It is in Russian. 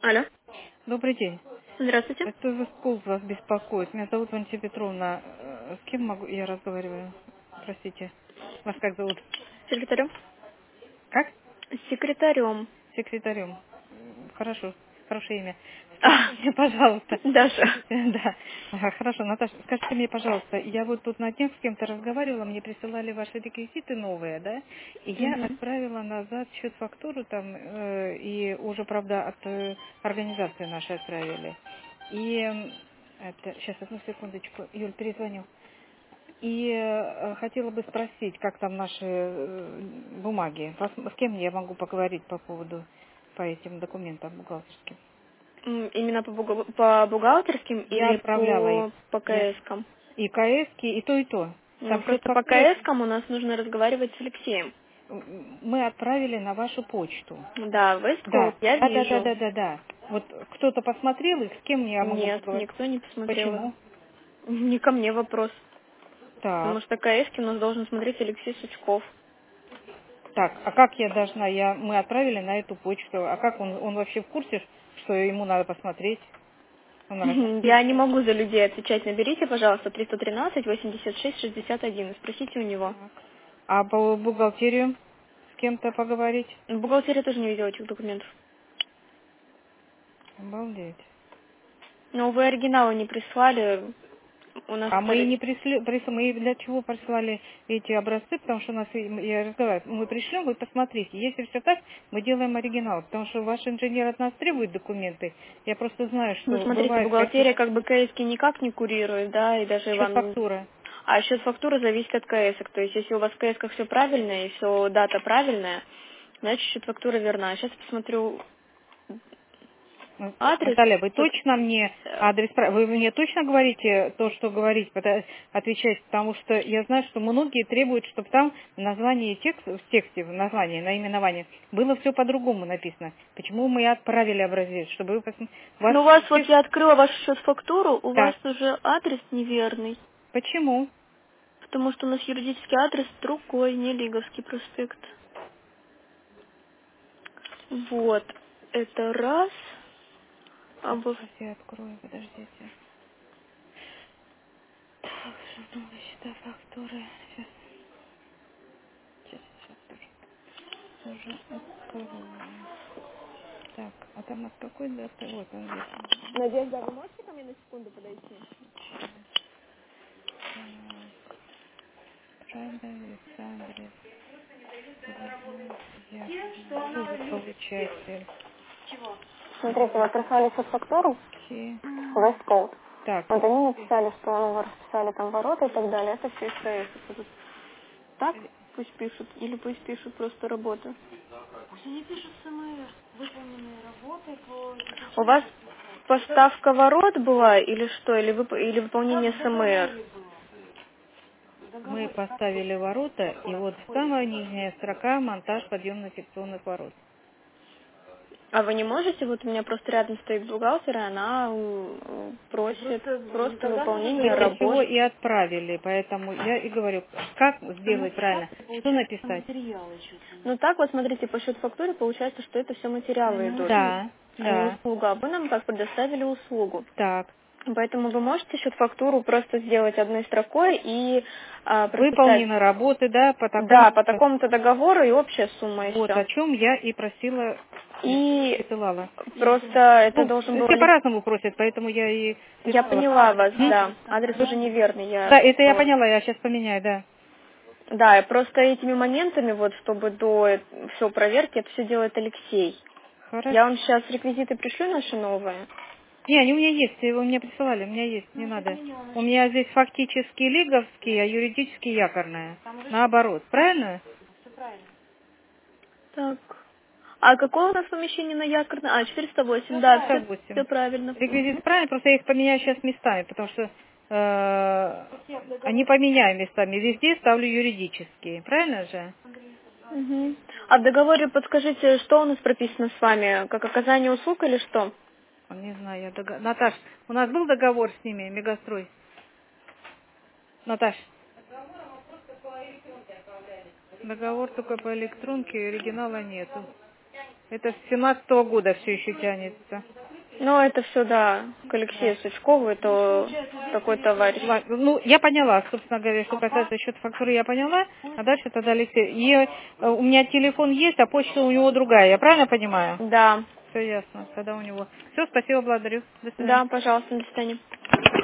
Алло. Добрый день. Здравствуйте. Это Вискул вас беспокоит. Меня зовут Валентина Петровна. С кем могу я разговариваю? Простите. Вас как зовут? Секретарем? Как? С секретарем. Секретарем. Хорошо. Хорошее имя. А, Скажите мне, пожалуйста. Даша. Да. Ага, хорошо, Наташа, скажите мне, пожалуйста, я вот тут на днях с кем-то разговаривала, мне присылали ваши реквизиты новые, да, и я Мгм. отправила назад счет-фактуру там, и уже, правда, от организации нашей отправили. И это, сейчас, одну секундочку, Юль, перезвоню. И хотела бы спросить, как там наши бумаги, с кем я могу поговорить по поводу, по этим документам бухгалтерским. Именно по бухгалтерским Я или отправляла их. по Я КС-кам? и КСки, и то, и то. Ну, Там просто по счет-фактуры КС-кам у нас нужно разговаривать с Алексеем. мы отправили на вашу почту. Да, Да, Весткоут я да, да, да, вижу. да, да, да. Вот кто-то посмотрел их, с кем я могу Нет, поговорить? никто не посмотрел. Почему? Не ко мне вопрос. Потому Так, что КС-ки у нас должен смотреть Алексей Сучков. так, а как я должна, мы отправили на эту почту, а как он вообще в курсе, что ему надо посмотреть? Он Я не могу за людей отвечать. Наберите, пожалуйста, 313-86-61. Спросите у него. А по бухгалтерию с кем-то поговорить? Бухгалтерия тоже не видела этих документов. Обалдеть. Но вы оригиналы не прислали. У нас А мы не мы для чего прислали эти образцы, потому что у нас, я разговариваю, мы пришлем, вы посмотрите. Если все так, мы делаем оригинал, потому что ваш инженер от нас требует документы. Я просто знаю, Ну, что смотрите, бывают какие-то бухгалтерия как бы КСки никак не курирует, да, и даже счет вам... фактура. А счет фактуры зависит от КСок. То есть, если у вас в КСках все правильно и все дата правильная, значит, счет фактура верна. Сейчас посмотрю адрес. Наталья, вы точно мне адрес, вы мне точно говорите то, что говорить, отвечать, потому что я знаю, что многие требуют, чтобы там в названии в тексте, в названии, наименовании, было все по-другому написано. Почему мы отправили образец, чтобы вы Ну, у вас, вот я открыла вашу счет фактуру, у вас Так, уже адрес неверный. почему? Потому что у нас юридический адрес другой, не Лиговский проспект. Вот. Это раз. А Так, во сейчас я открою, подождите. Так, новые счета, фактуры. Сейчас тоже открою. Так, а там от какой даты? Вот он здесь. Надежда, вы можете ко мне на секунду подойти? Так, продавец, адрес, я. Что за получатель? Смотрите, вы прислали сейчас фактуру, Ки. Весткоут. Так, Вот они написали, что вы расписали там ворота и так далее. Это все из КС. Вот так пусть пишут, или пусть пишут просто работы. У вас поставка ворот была или что? Или выполнение СМР? мы поставили ворота, и вот самая нижняя строка монтаж подъемно секционных ворот. А вы не можете, вот у меня просто рядом стоит бухгалтер, и она просит просто Мы выполнение для работ. чего и отправили, поэтому я и говорю, как сделать правильно, что написать. Ну так вот, смотрите, по счет-фактуре получается, что это все материалы идут, Да, а не да, услуга. А вы нам как предоставили услугу. так. Поэтому вы можете счет-фактуру просто сделать одной строкой и прописать, Выполнены работы, да, по да, по такому-то. такому-то договору и общая сумма, и Вот о все. чем я и просила, И присылала. просто это Ну, должен был... все по-разному просят, поэтому я и Я прислала. поняла вас, М? да. Адрес уже неверный. Да, это я поняла, я сейчас поменяю, да. Да, и просто этими моментами, вот, чтобы до все проверки, это все делает Алексей. Хорошо. Я вам сейчас реквизиты пришлю наши новые. Не, они у меня есть, вы мне присылали, у меня есть, не надо. У меня здесь фактически лиговский, а юридически якорная. Наоборот, правильно? Так. А какое у нас помещение на Якорной? А, 408, да, все 108. правильно. Реквизиты правильно, просто я их поменяю сейчас местами, потому что они поменяю местами. Везде ставлю юридические, правильно же? Мгм. А в договоре подскажите, что у нас прописано с вами? Как оказание услуг или что? Не знаю, Наташ, у нас был договор с ними, Мегастрой? Наташ, договор только по электронке, оригинала нету. Это с 17-го года все еще тянется. Ну, это все, да, к Алексею Сучкову, это такой товарищ. Ну, я поняла, собственно говоря, что касается счета фактуры, я поняла, а дальше тогда Алексей. И у меня телефон есть, а почта у него другая, я правильно понимаю? Да. Все ясно, тогда у него. Все, спасибо, благодарю. До свидания. Да, пожалуйста, до свидания.